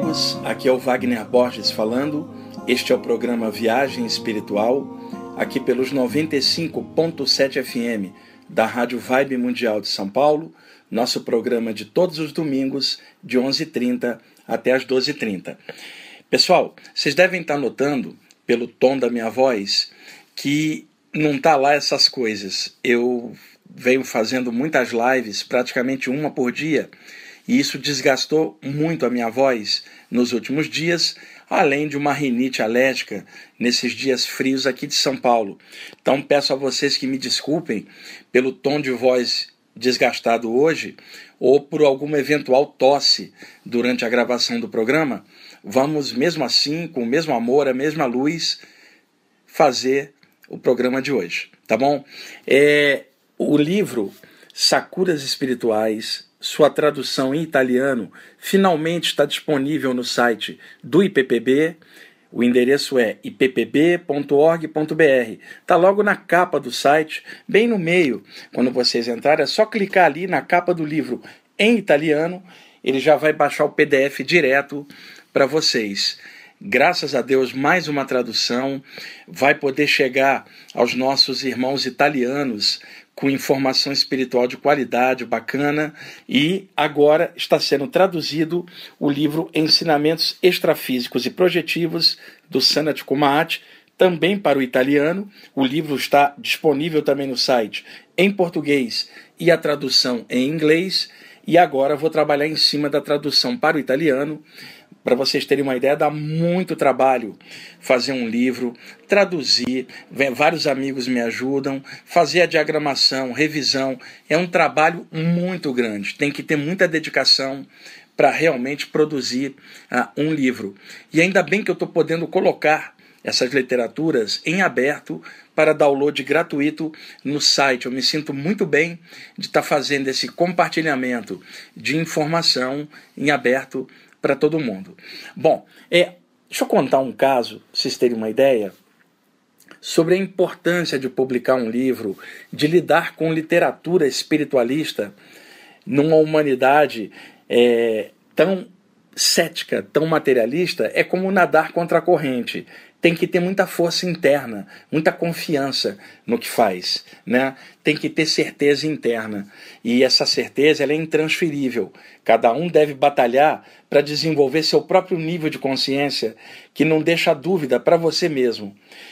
amigos, aqui é o Wagner Borges falando. Este é o programa Viagem Espiritual, aqui pelos 95.7 FM da Rádio Vibe Mundial de São Paulo, nosso programa de todos os domingos, de 11h30 até as 12h30. Pessoal, vocês devem estar notando, pelo tom da minha voz, que não está lá essas coisas. Eu venho fazendo muitas lives, praticamente uma por dia, e isso desgastou muito a minha voz nos últimos dias, além de uma rinite alérgica nesses dias frios aqui de São Paulo. Então peço a vocês que me desculpem pelo tom de voz desgastado hoje ou por alguma eventual tosse durante a gravação do programa. Vamos mesmo assim, com o mesmo amor, a mesma luz, fazer o programa de hoje, tá bom? O livro Sakuras Espirituais, sua tradução em italiano, finalmente está disponível no site do IPPB. O endereço é ippb.org.br. Está logo na capa do site, bem no meio. Quando vocês entrarem, é só clicar ali na capa do livro em italiano. Ele já vai baixar o PDF direto para vocês. Graças a Deus, mais uma tradução vai poder chegar aos nossos irmãos italianos com informação espiritual de qualidade, bacana, e agora está sendo traduzido o livro Ensinamentos Extrafísicos e Projetivos do Sanat Kumara, também para o italiano. O livro está disponível também no site em português e a tradução em inglês, e agora vou trabalhar em cima da tradução para o italiano. Para vocês terem uma ideia, dá muito trabalho fazer um livro, traduzir, vários amigos me ajudam, fazer a diagramação, revisão, é um trabalho muito grande, tem que ter muita dedicação para realmente produzir um livro. E ainda bem que eu estou podendo colocar essas literaturas em aberto para download gratuito no site. Eu me sinto muito bem de estar fazendo esse compartilhamento de informação em aberto para todo mundo. Bom, deixa eu contar um caso, para vocês terem uma ideia, sobre a importância de publicar um livro, de lidar com literatura espiritualista numa humanidade tão cética, tão materialista. É como nadar contra a corrente. Tem que ter muita força interna, muita confiança no que faz, né? Tem que ter certeza interna. E essa certeza ela é intransferível. Cada um deve batalhar para desenvolver seu próprio nível de consciência, que não deixa dúvida para você mesmo.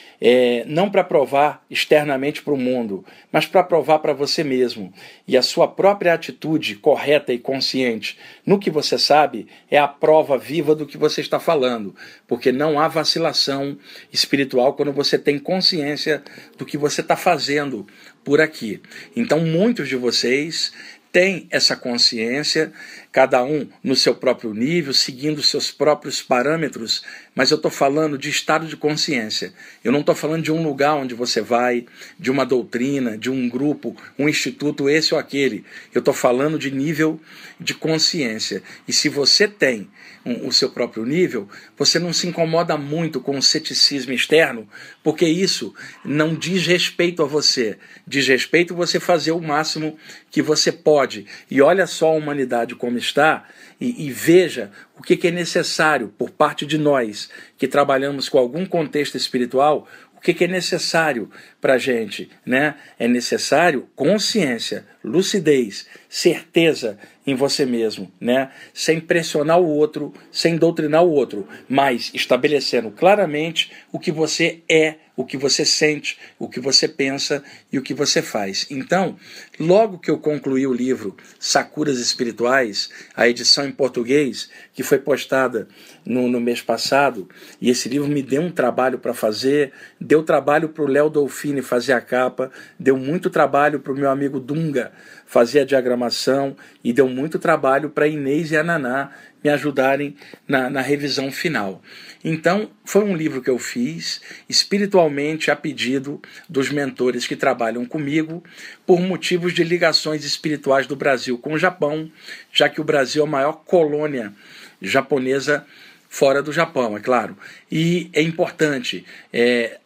Não para provar externamente para o mundo, mas para provar para você mesmo. E a sua própria atitude correta e consciente no que você sabe é a prova viva do que você está falando, porque não há vacilação espiritual quando você tem consciência do que você está fazendo por aqui. Então muitos de vocês têm essa consciência, cada um no seu próprio nível, seguindo seus próprios parâmetros, mas eu estou falando de estado de consciência. Eu não estou falando de um lugar onde você vai, de uma doutrina, de um grupo, um instituto, esse ou aquele. Eu estou falando de nível de consciência. E se você tem o seu próprio nível, você não se incomoda muito com o ceticismo externo, porque isso não diz respeito a você. Diz respeito a você fazer o máximo que você pode. E olha só a humanidade como está, e veja o que é necessário por parte de nós que trabalhamos com algum contexto espiritual. O que é necessário para a gente, né? É necessário consciência, lucidez, certeza em você mesmo, né? Sem pressionar o outro, sem doutrinar o outro, mas estabelecendo claramente o que você é, o que você sente, o que você pensa e o que você faz. Então, logo que eu concluí o livro Sakuras Espirituais, a edição em português, que foi postada no mês passado, e esse livro me deu um trabalho para fazer, deu trabalho para o Léo Dolfini fazer a capa, deu muito trabalho para o meu amigo Dunga fazer a diagramação, e deu muito trabalho para Inês e a Naná me ajudarem na revisão final. Então, foi um livro que eu fiz espiritualmente a pedido dos mentores que trabalham comigo, por motivos de ligações espirituais do Brasil com o Japão, já que o Brasil é a maior colônia japonesa fora do Japão, é claro. E é importante,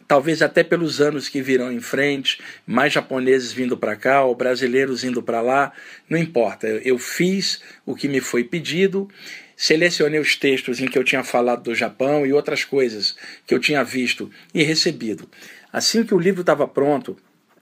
talvez até pelos anos que virão em frente, mais japoneses vindo para cá, ou brasileiros indo para lá, não importa. Eu fiz o que me foi pedido, selecionei os textos em que eu tinha falado do Japão e outras coisas que eu tinha visto e recebido. Assim que o livro estava pronto,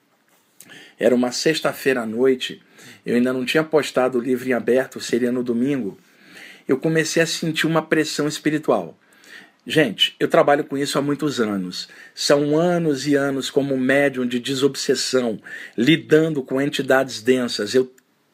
era uma sexta-feira à noite, eu ainda não tinha postado o livro em aberto, seria no domingo, eu comecei a sentir uma pressão espiritual. Gente, eu trabalho com isso há muitos anos. São anos e anos como médium de desobsessão, lidando com entidades densas. Eu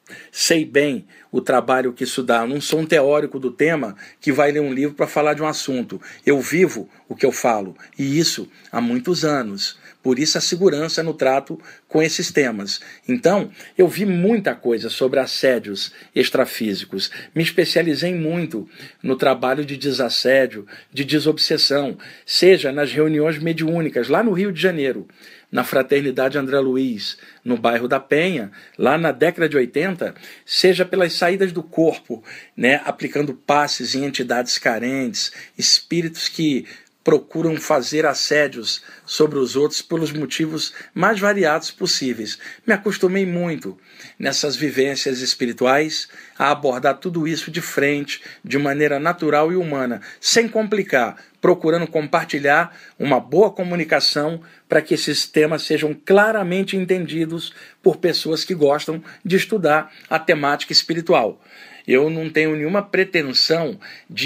sei bem o trabalho que isso dá. Eu não sou um teórico do tema que vai ler um livro para falar de um assunto. Eu vivo o que eu falo, e isso há muitos anos. Por isso a segurança no trato com esses temas. Então, eu vi muita coisa sobre assédios extrafísicos. Me especializei muito no trabalho de desassédio, de desobsessão, seja nas reuniões mediúnicas, lá no Rio de Janeiro, na Fraternidade André Luiz, no bairro da Penha, lá na década de 80, seja pelas saídas do corpo, né, aplicando passes em entidades carentes, espíritos que procuram fazer assédios sobre os outros pelos motivos mais variados possíveis. Me acostumei muito nessas vivências espirituais a abordar tudo isso de frente, de maneira natural e humana, sem complicar, procurando compartilhar uma boa comunicação para que esses temas sejam claramente entendidos por pessoas que gostam de estudar a temática espiritual. Eu não tenho nenhuma pretensão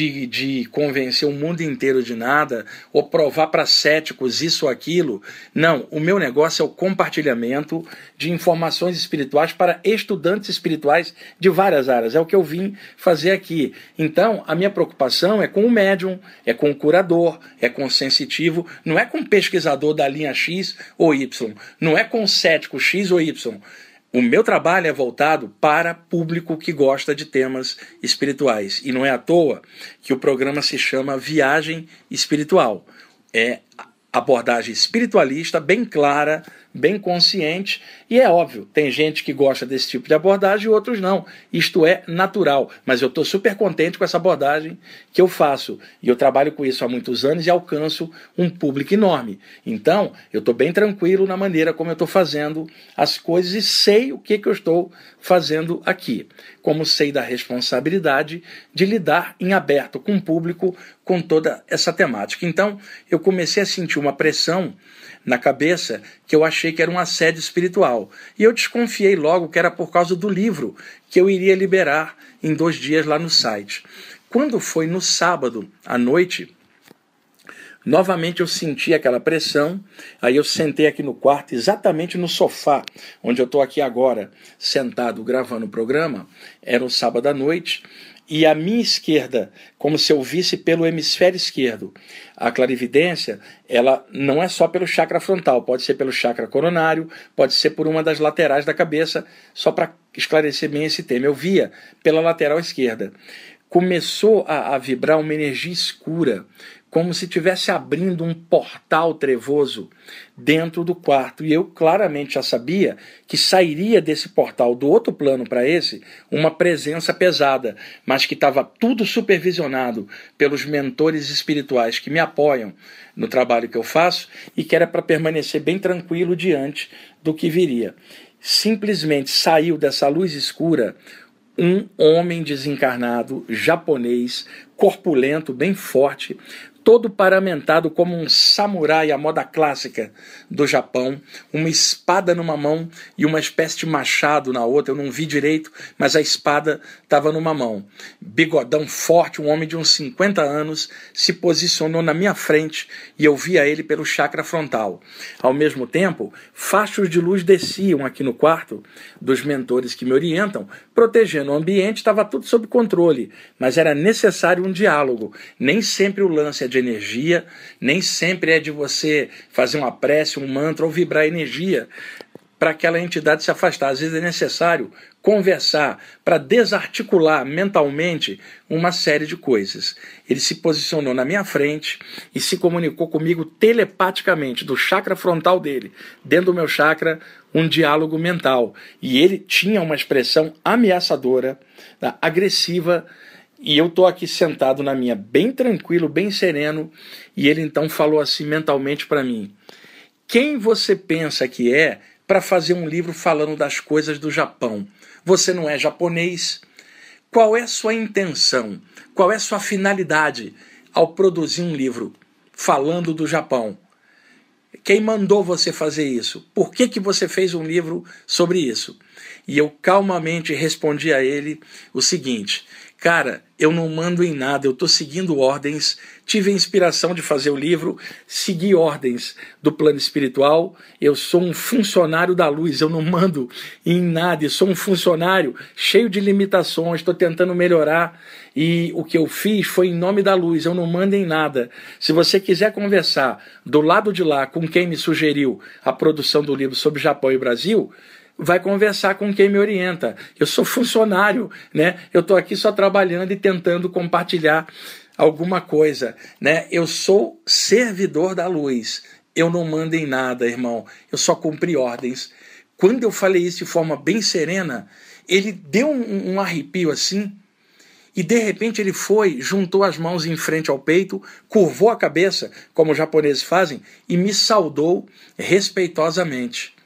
de convencer o mundo inteiro de nada ou provar para céticos isso ou aquilo. Não, o meu negócio é o compartilhamento de informações espirituais para estudantes espirituais de várias áreas. É o que eu vim fazer aqui. Então, a minha preocupação é com o médium, é com o curador, é com o sensitivo, não é com o pesquisador da linha X ou Y, não é com o cético X ou Y. O meu trabalho é voltado para público que gosta de temas espirituais. E não é à toa que o programa se chama Viagem Espiritual. É abordagem espiritualista, bem clara, bem consciente, e é óbvio, tem gente que gosta desse tipo de abordagem e outros não. Isto é natural, mas eu estou super contente com essa abordagem que eu faço, e eu trabalho com isso há muitos anos e alcanço um público enorme. Então, eu estou bem tranquilo na maneira como eu estou fazendo as coisas e sei o que eu estou fazendo aqui, como sei da responsabilidade de lidar em aberto com o público com toda essa temática. Então, eu comecei a sentir uma pressão na cabeça que eu achei que era um assédio espiritual. E eu desconfiei logo que era por causa do livro que eu iria liberar em 2 dias lá no site. Quando foi no sábado à noite, novamente eu senti aquela pressão, aí eu sentei aqui no quarto, exatamente no sofá, onde eu estou aqui agora, sentado gravando o programa, era um sábado à noite, e à minha esquerda, como se eu visse pelo hemisfério esquerdo. A clarividência, ela não é só pelo chakra frontal, pode ser pelo chakra coronário, pode ser por uma das laterais da cabeça, só para esclarecer bem esse tema. Eu via pela lateral esquerda. Começou a vibrar uma energia escura, como se estivesse abrindo um portal trevoso dentro do quarto. E eu claramente já sabia que sairia desse portal do outro plano para esse uma presença pesada, mas que estava tudo supervisionado pelos mentores espirituais que me apoiam no trabalho que eu faço e que era para permanecer bem tranquilo diante do que viria. Simplesmente saiu dessa luz escura um homem desencarnado, japonês, corpulento, bem forte, todo paramentado como um samurai à moda clássica do Japão, uma espada numa mão e uma espécie de machado na outra. Eu não vi direito, mas a espada estava numa mão. Bigodão forte, um homem de uns 50 anos, se posicionou na minha frente e eu via ele pelo chakra frontal. Ao mesmo tempo, fachos de luz desciam aqui no quarto dos mentores que me orientam, protegendo o ambiente. Estava tudo sob controle, mas era necessário um diálogo. Nem sempre o lance é de energia, nem sempre é de você fazer uma prece, um mantra ou vibrar energia para aquela entidade se afastar. Às vezes é necessário conversar para desarticular mentalmente uma série de coisas. Ele se posicionou na minha frente e se comunicou comigo telepaticamente, do chakra frontal dele, dentro do meu chakra, um diálogo mental. E ele tinha uma expressão ameaçadora, agressiva, E eu estou aqui sentado na minha, bem tranquilo, bem sereno, e ele então falou assim mentalmente para mim: quem você pensa que é para fazer um livro falando das coisas do Japão? Você não é japonês? Qual é a sua intenção? Qual é a sua finalidade ao produzir um livro falando do Japão? Quem mandou você fazer isso? Por que você fez um livro sobre isso? E eu calmamente respondi a ele o seguinte: cara, eu não mando em nada, eu estou seguindo ordens, tive a inspiração de fazer o livro, segui ordens do plano espiritual, eu sou um funcionário da luz, eu não mando em nada, eu sou um funcionário cheio de limitações, estou tentando melhorar, e o que eu fiz foi em nome da luz, eu não mando em nada. Se você quiser conversar do lado de lá com quem me sugeriu a produção do livro sobre Japão e Brasil, vai conversar com quem me orienta. Eu sou funcionário, né? Eu estou aqui só trabalhando e tentando compartilhar alguma coisa, né? Eu sou servidor da luz. Eu não mando em nada, irmão. Eu só cumpri ordens. Quando eu falei isso de forma bem serena, ele deu um arrepio assim, e de repente ele foi, juntou as mãos em frente ao peito, curvou a cabeça, como os japoneses fazem, e me saudou respeitosamente.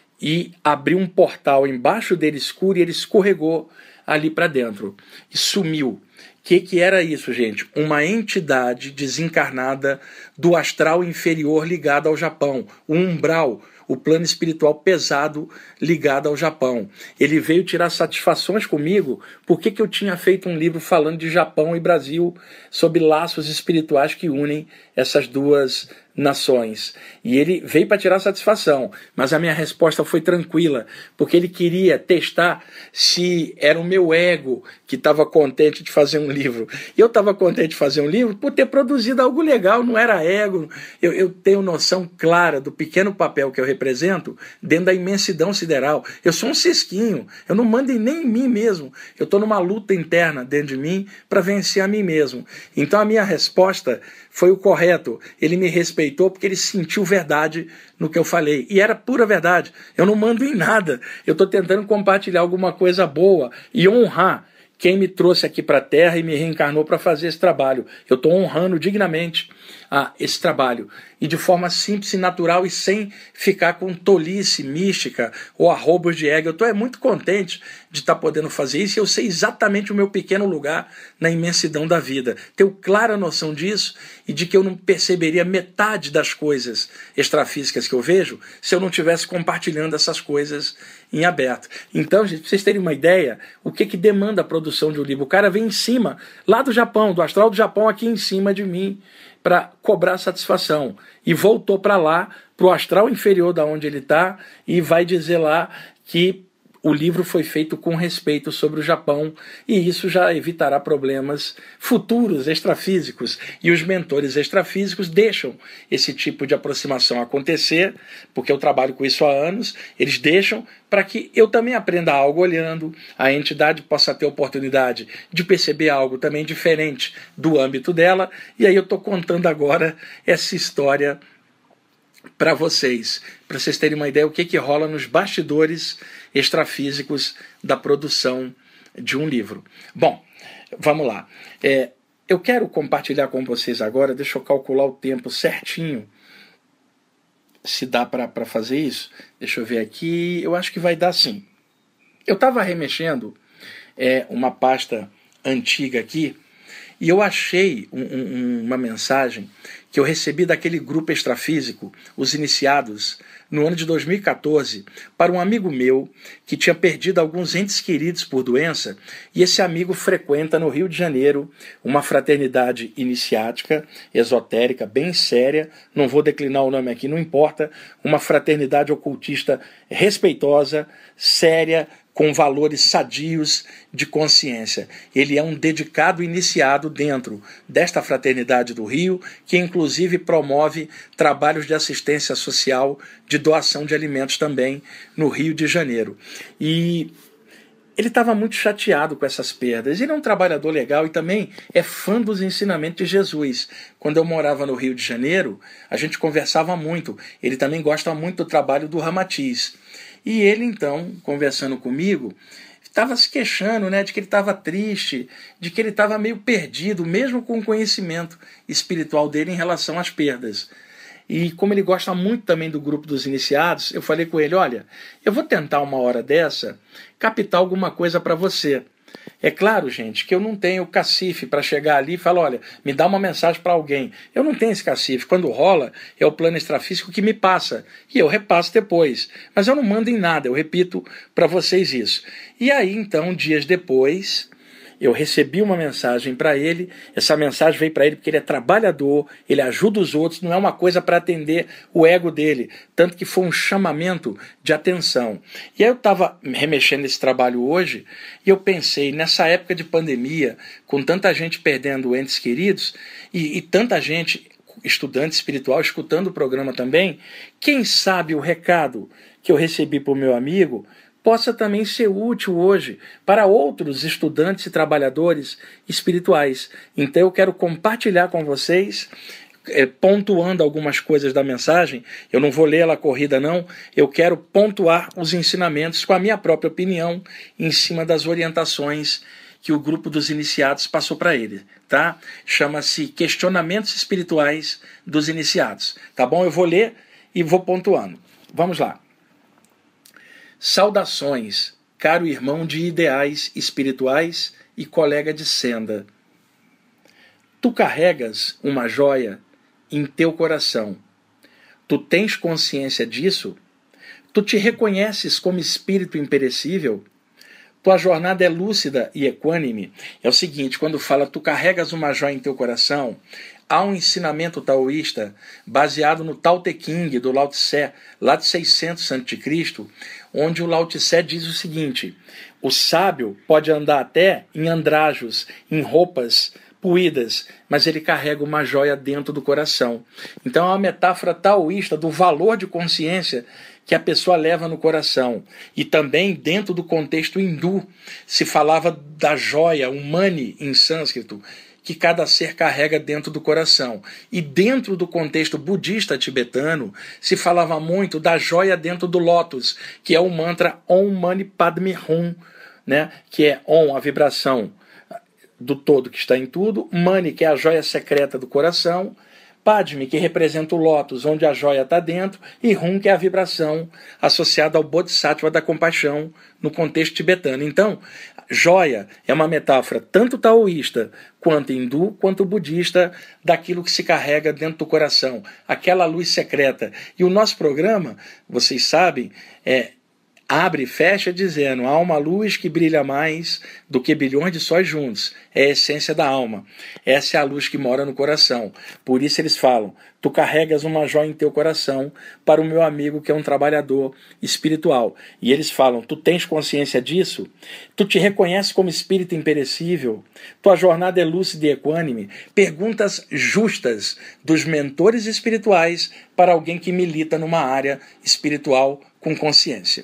E abriu um portal embaixo dele escuro e ele escorregou ali para dentro e sumiu. O que era isso, gente? Uma entidade desencarnada do astral inferior ligada ao Japão, o umbral, o plano espiritual pesado ligado ao Japão. Ele veio tirar satisfações comigo porque eu tinha feito um livro falando de Japão e Brasil, sobre laços espirituais que unem essas duas nações. E ele veio para tirar satisfação, mas a minha resposta foi tranquila, porque ele queria testar se era o meu ego que estava contente de fazer um livro. E eu estava contente de fazer um livro por ter produzido algo legal, não era ego. Eu tenho noção clara do pequeno papel que eu represento dentro da imensidão sideral. Eu sou um cisquinho, eu não mando nem em mim mesmo. Eu estou numa luta interna dentro de mim para vencer a mim mesmo. Então a minha resposta foi o correto. Ele me respeitou porque ele sentiu verdade no que eu falei. E era pura verdade. Eu não mando em nada. Eu estou tentando compartilhar alguma coisa boa e honrar quem me trouxe aqui para a Terra e me reencarnou para fazer esse trabalho. Eu estou honrando dignamente esse trabalho. E de forma simples e natural e sem ficar com tolice mística ou arrobos de ego. Eu estou muito contente de estar podendo fazer isso e eu sei exatamente o meu pequeno lugar na imensidão da vida. Tenho clara noção disso e de que eu não perceberia metade das coisas extrafísicas que eu vejo se eu não estivesse compartilhando essas coisas em aberto. Então, gente, para vocês terem uma ideia, o que demanda a produção de um livro? O cara vem em cima, lá do Japão, do astral do Japão, aqui em cima de mim, para cobrar satisfação. E voltou para lá, para o astral inferior da onde ele está, e vai dizer lá que o livro foi feito com respeito sobre o Japão, e isso já evitará problemas futuros extrafísicos. E os mentores extrafísicos deixam esse tipo de aproximação acontecer, porque eu trabalho com isso há anos, eles deixam para que eu também aprenda algo olhando, a entidade possa ter oportunidade de perceber algo também diferente do âmbito dela, e aí eu estou contando agora essa história para vocês terem uma ideia o que rola nos bastidores extrafísicos da produção de um livro. Bom, vamos lá. Eu quero compartilhar com vocês agora, deixa eu calcular o tempo certinho, se dá para fazer isso. Deixa eu ver aqui, eu acho que vai dar sim. Eu estava remexendo uma pasta antiga aqui, e eu achei uma mensagem que eu recebi daquele grupo extrafísico, os iniciados, no ano de 2014, para um amigo meu que tinha perdido alguns entes queridos por doença, e esse amigo frequenta no Rio de Janeiro uma fraternidade iniciática, esotérica, bem séria, não vou declinar o nome aqui, não importa, uma fraternidade ocultista respeitosa, séria, com valores sadios de consciência. Ele é um dedicado iniciado dentro desta fraternidade do Rio, que inclusive promove trabalhos de assistência social, de doação de alimentos também no Rio de Janeiro. E ele estava muito chateado com essas perdas. Ele é um trabalhador legal e também é fã dos ensinamentos de Jesus. Quando eu morava no Rio de Janeiro, a gente conversava muito. Ele também gosta muito do trabalho do Ramatiz. E ele, então, conversando comigo, estava se queixando, né, de que ele estava triste, de que ele estava meio perdido, mesmo com o conhecimento espiritual dele em relação às perdas. E como ele gosta muito também do grupo dos iniciados, eu falei com ele, olha, eu vou tentar uma hora dessa captar alguma coisa para você. É claro, gente, que eu não tenho cacife para chegar ali e falar, olha, me dá uma mensagem para alguém. Eu não tenho esse cacife. Quando rola, é o plano extrafísico que me passa. E eu repasso depois. Mas eu não mando em nada, eu repito para vocês isso. E aí, então, dias depois, eu recebi uma mensagem para ele. Essa mensagem veio para ele porque ele é trabalhador, ele ajuda os outros, não é uma coisa para atender o ego dele. Tanto que foi um chamamento de atenção. E aí eu estava remexendo nesse trabalho hoje e eu pensei, nessa época de pandemia, com tanta gente perdendo entes queridos e tanta gente, estudante espiritual, escutando o programa também, quem sabe o recado que eu recebi para o meu amigo possa também ser útil hoje para outros estudantes e trabalhadores espirituais. Então eu quero compartilhar com vocês, pontuando algumas coisas da mensagem. Eu não vou ler ela corrida não, eu quero pontuar os ensinamentos com a minha própria opinião em cima das orientações que o grupo dos iniciados passou para ele, tá? Chama-se Questionamentos Espirituais dos Iniciados, tá bom? Eu vou ler e vou pontuando. Vamos lá. Saudações, caro irmão de ideais espirituais e colega de senda. Tu carregas uma joia em teu coração. Tu tens consciência disso? Tu te reconheces como espírito imperecível? Tua jornada é lúcida e equânime. É o seguinte, quando fala tu carregas uma joia em teu coração, há um ensinamento taoísta baseado no Tao Te Ching do Lao Tse, lá de 600 a.C., onde o Lao Tse diz o seguinte, o sábio pode andar até em andrajos, em roupas puídas, mas ele carrega uma joia dentro do coração. Então é uma metáfora taoísta do valor de consciência que a pessoa leva no coração. E também dentro do contexto hindu se falava da joia, o mani em sânscrito, que cada ser carrega dentro do coração. E dentro do contexto budista tibetano, se falava muito da joia dentro do lótus, que é o mantra Om Mani Padme Hum, né? Que é Om, a vibração do todo que está em tudo, Mani, que é a joia secreta do coração, Padme, que representa o lótus, onde a joia está dentro, e Hum, que é a vibração associada ao Bodhisattva da compaixão no contexto tibetano. Então, joia é uma metáfora tanto taoísta, quanto hindu, quanto budista, daquilo que se carrega dentro do coração, aquela luz secreta. E o nosso programa, vocês sabem, abre e fecha dizendo, há uma luz que brilha mais do que bilhões de sóis juntos. É a essência da alma. Essa é a luz que mora no coração. Por isso eles falam, tu carregas uma joia em teu coração para o meu amigo que é um trabalhador espiritual. E eles falam, tu tens consciência disso? Tu te reconheces como espírito imperecível? Tua jornada é lúcida e equânime? Perguntas justas dos mentores espirituais para alguém que milita numa área espiritual com consciência.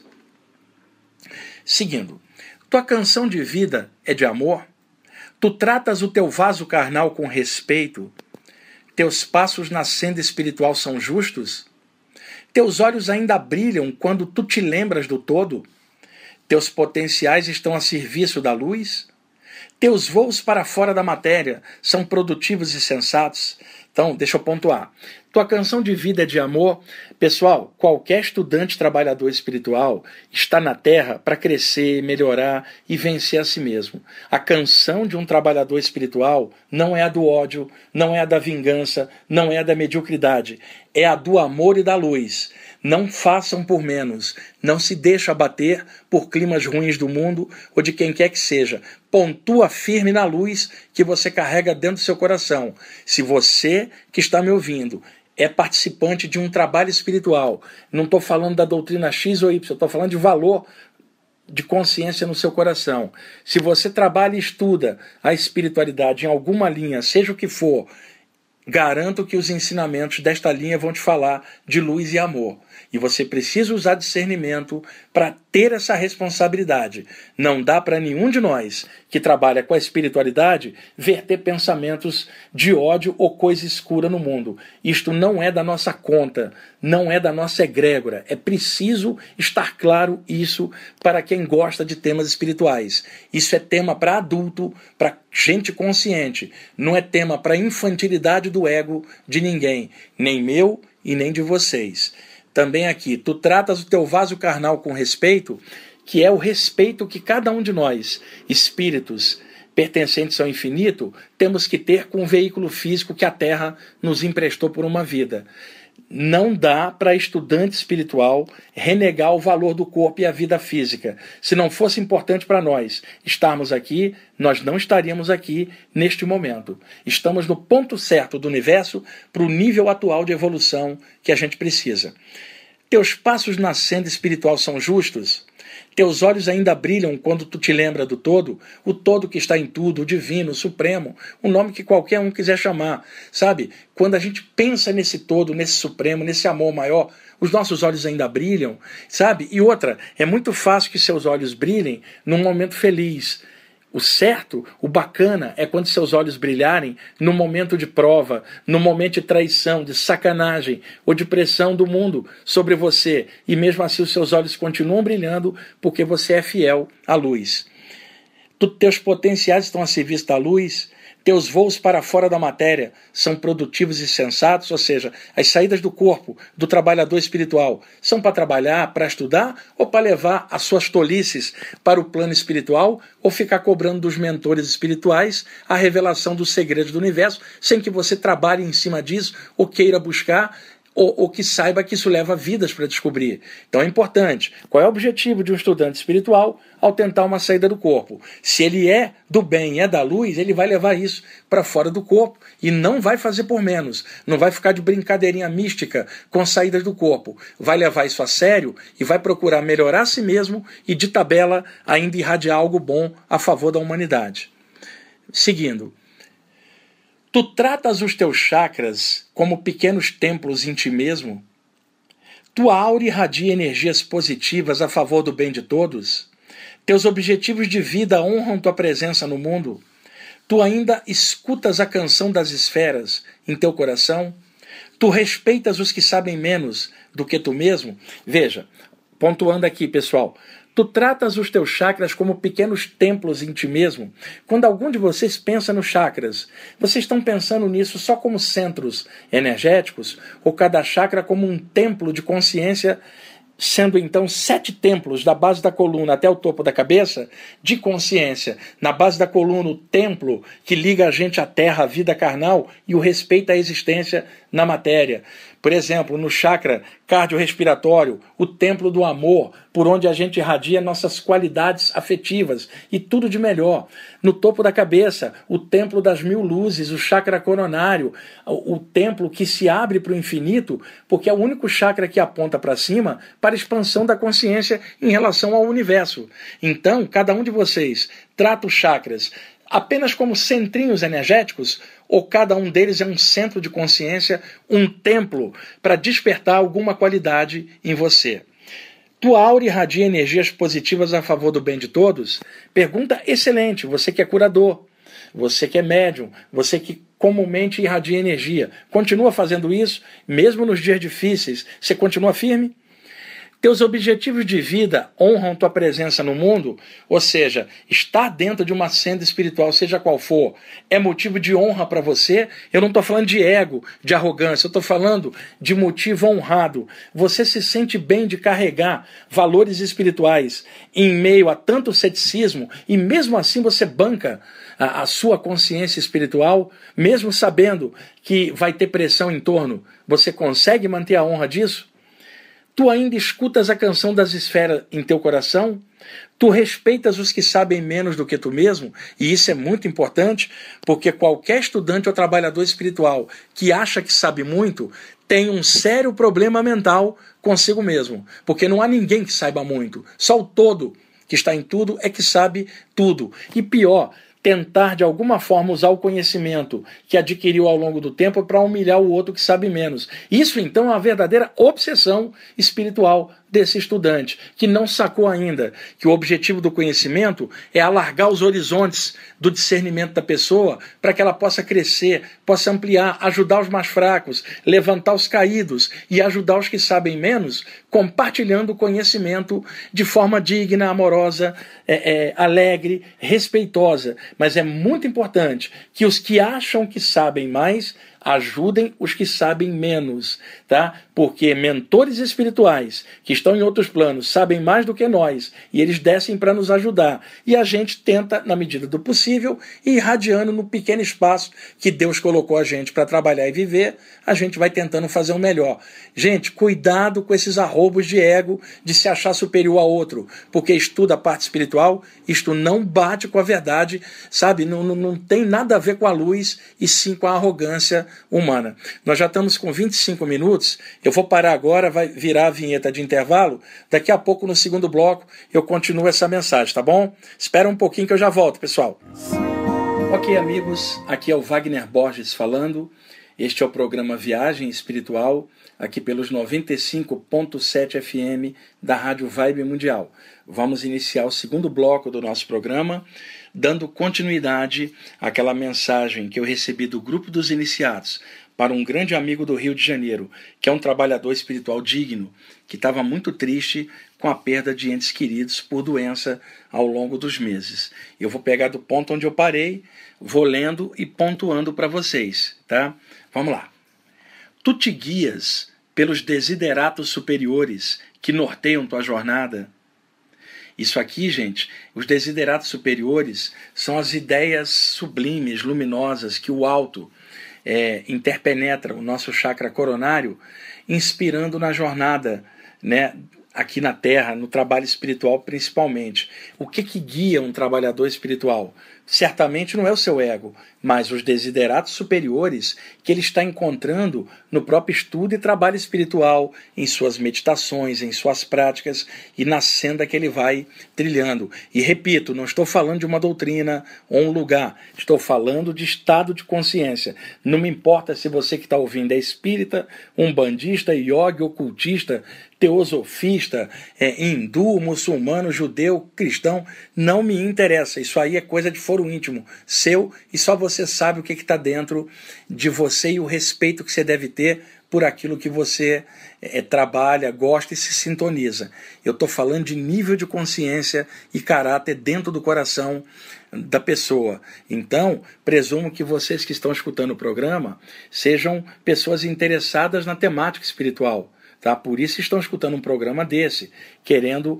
Seguindo, tua canção de vida é de amor? Tu tratas o teu vaso carnal com respeito? Teus passos na senda espiritual são justos? Teus olhos ainda brilham quando tu te lembras do todo? Teus potenciais estão a serviço da luz? Teus voos para fora da matéria são produtivos e sensatos? Então, deixa eu pontuar. Tua canção de vida é de amor? Pessoal, qualquer estudante trabalhador espiritual está na Terra para crescer, melhorar e vencer a si mesmo. A canção de um trabalhador espiritual não é a do ódio, não é a da vingança, não é a da mediocridade. É a do amor e da luz. Não façam por menos. Não se deixe abater por climas ruins do mundo ou de quem quer que seja. Pontua firme na luz que você carrega dentro do seu coração. Se você que está me ouvindo é participante de um trabalho espiritual, não estou falando da doutrina X ou Y, estou falando de valor de consciência no seu coração. Se você trabalha e estuda a espiritualidade em alguma linha, seja o que for, garanto que os ensinamentos desta linha vão te falar de luz e amor. E você precisa usar discernimento para ter essa responsabilidade. Não dá para nenhum de nós que trabalha com a espiritualidade verter pensamentos de ódio ou coisa escura no mundo. Isto não é da nossa conta, não é da nossa egrégora. É preciso estar claro isso para quem gosta de temas espirituais. Isso é tema para adulto, para gente consciente. Não é tema para infantilidade do ego de ninguém, nem meu e nem de vocês. Também aqui, tu tratas o teu vaso carnal com respeito, que é o respeito que cada um de nós, espíritos pertencentes ao infinito, temos que ter com o veículo físico que a Terra nos emprestou por uma vida. Não dá para estudante espiritual renegar o valor do corpo e a vida física. Se não fosse importante para nós estarmos aqui, nós não estaríamos aqui neste momento. Estamos no ponto certo do universo para o nível atual de evolução que a gente precisa. Teus passos na senda espiritual são justos? Teus olhos ainda brilham quando tu te lembra do todo, o todo que está em tudo, o divino, o supremo, o nome que qualquer um quiser chamar, sabe? Quando a gente pensa nesse todo, nesse supremo, nesse amor maior, os nossos olhos ainda brilham, sabe? E outra, é muito fácil que seus olhos brilhem num momento feliz. O certo, o bacana, é quando seus olhos brilharem no momento de prova, no momento de traição, de sacanagem ou de pressão do mundo sobre você. E mesmo assim os seus olhos continuam brilhando porque você é fiel à luz. Teus potenciais estão a serviço da luz. Teus voos para fora da matéria são produtivos e sensatos, ou seja, as saídas do corpo do trabalhador espiritual são para trabalhar, para estudar ou para levar as suas tolices para o plano espiritual ou ficar cobrando dos mentores espirituais a revelação dos segredos do universo sem que você trabalhe em cima disso ou queira buscar ou que saiba que isso leva vidas para descobrir. Então é importante. Qual é o objetivo de um estudante espiritual ao tentar uma saída do corpo? Se ele é do bem, é da luz, ele vai levar isso para fora do corpo e não vai fazer por menos. Não vai ficar de brincadeirinha mística com saídas do corpo. Vai levar isso a sério e vai procurar melhorar a si mesmo e, de tabela, ainda irradiar algo bom a favor da humanidade. Seguindo. Tu tratas os teus chakras como pequenos templos em ti mesmo? Tua aura irradia energias positivas a favor do bem de todos? Teus objetivos de vida honram tua presença no mundo? Tu ainda escutas a canção das esferas em teu coração? Tu respeitas os que sabem menos do que tu mesmo? Veja, pontuando aqui, pessoal. Tu tratas os teus chakras como pequenos templos em ti mesmo. Quando algum de vocês pensa nos chakras, vocês estão pensando nisso só como centros energéticos ou cada chakra como um templo de consciência, sendo então 7 templos da base da coluna até o topo da cabeça de consciência. Na base da coluna, o templo que liga a gente à terra, à vida carnal e o respeito à existência na matéria. Por exemplo, no chakra cardiorrespiratório, o templo do amor, por onde a gente irradia nossas qualidades afetivas e tudo de melhor. No topo da cabeça, o templo das 1000 luzes, o chakra coronário, o templo que se abre para o infinito, porque é o único chakra que aponta para cima para a expansão da consciência em relação ao universo. Então, cada um de vocês trata os chakras apenas como centrinhos energéticos, ou cada um deles é um centro de consciência, um templo para despertar alguma qualidade em você. Tua aura irradia energias positivas a favor do bem de todos? Pergunta excelente, você que é curador, você que é médium, você que comumente irradia energia. Continua fazendo isso, mesmo nos dias difíceis, você continua firme? Teus objetivos de vida honram tua presença no mundo? Ou seja, estar dentro de uma senda espiritual, seja qual for, é motivo de honra para você? Eu não estou falando de ego, de arrogância, eu estou falando de motivo honrado. Você se sente bem de carregar valores espirituais em meio a tanto ceticismo e mesmo assim você banca a sua consciência espiritual, mesmo sabendo que vai ter pressão em torno. Você consegue manter a honra disso? Tu ainda escutas a canção das esferas em teu coração? Tu respeitas os que sabem menos do que tu mesmo? E isso é muito importante, porque qualquer estudante ou trabalhador espiritual que acha que sabe muito tem um sério problema mental consigo mesmo. Porque não há ninguém que saiba muito. Só o todo que está em tudo é que sabe tudo. E pior, tentar de alguma forma usar o conhecimento que adquiriu ao longo do tempo para humilhar o outro que sabe menos. Isso então é uma verdadeira obsessão espiritual desse estudante que não sacou ainda que o objetivo do conhecimento é alargar os horizontes do discernimento da pessoa para que ela possa crescer, possa ampliar, ajudar os mais fracos, levantar os caídos e ajudar os que sabem menos, compartilhando o conhecimento de forma digna, amorosa, alegre, respeitosa. Mas é muito importante que os que acham que sabem mais ajudem os que sabem menos, tá? Porque mentores espirituais que estão em outros planos sabem mais do que nós e eles descem para nos ajudar. E a gente tenta, na medida do possível, ir irradiando no pequeno espaço que Deus colocou a gente para trabalhar e viver, a gente vai tentando fazer o melhor. Gente, cuidado com esses arrobos de ego, de se achar superior a outro, porque estuda a parte espiritual, isto não bate com a verdade, sabe? Não tem nada a ver com a luz e sim com a arrogância humana. Nós já estamos com 25 minutos, eu vou parar agora, vai virar a vinheta de intervalo, daqui a pouco no segundo bloco eu continuo essa mensagem, tá bom? Espera um pouquinho que eu já volto, pessoal. Ok, amigos, aqui é o Wagner Borges falando, este é o programa Viagem Espiritual, aqui pelos 95.7 FM da Rádio Vibe Mundial. Vamos iniciar o segundo bloco do nosso programa, dando continuidade àquela mensagem que eu recebi do Grupo dos Iniciados para um grande amigo do Rio de Janeiro, que é um trabalhador espiritual digno, que estava muito triste com a perda de entes queridos por doença ao longo dos meses. Eu vou pegar do ponto onde eu parei, vou lendo e pontuando para vocês, tá? Vamos lá. Tu te guias pelos desideratos superiores que norteiam tua jornada. Isso aqui, gente, os desideratos superiores são as ideias sublimes, luminosas, que o alto interpenetra o nosso chakra coronário, inspirando na jornada, né, aqui na Terra, no trabalho espiritual principalmente. O que guia um trabalhador espiritual? Certamente não é o seu ego, mas os desideratos superiores que ele está encontrando no próprio estudo e trabalho espiritual, em suas meditações, em suas práticas e na senda que ele vai trilhando. E repito, não estou falando de uma doutrina ou um lugar, estou falando de estado de consciência. Não me importa se você que está ouvindo é espírita, umbandista, yogi, ocultista, teosofista, hindu, muçulmano, judeu, cristão, não me interessa. Isso aí é coisa de foro íntimo seu e só você sabe o que está dentro de você e o respeito que você deve ter por aquilo que você trabalha, gosta e se sintoniza. Eu estou falando de nível de consciência e caráter dentro do coração da pessoa. Então, presumo que vocês que estão escutando o programa sejam pessoas interessadas na temática espiritual. Tá? Por isso estão escutando um programa desse, querendo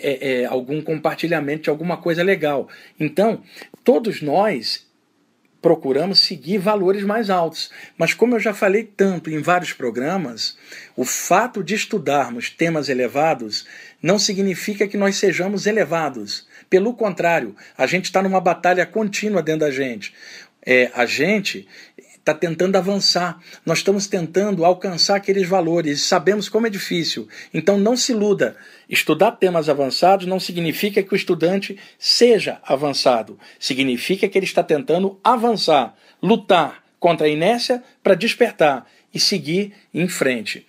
algum compartilhamento de alguma coisa legal. Então, todos nós procuramos seguir valores mais altos. Mas como eu já falei tanto em vários programas, o fato de estudarmos temas elevados não significa que nós sejamos elevados. Pelo contrário, a gente está numa batalha contínua dentro da gente. A gente está tentando avançar, nós estamos tentando alcançar aqueles valores, sabemos como é difícil, então não se iluda. Estudar temas avançados não significa que o estudante seja avançado, significa que ele está tentando avançar, lutar contra a inércia para despertar e seguir em frente.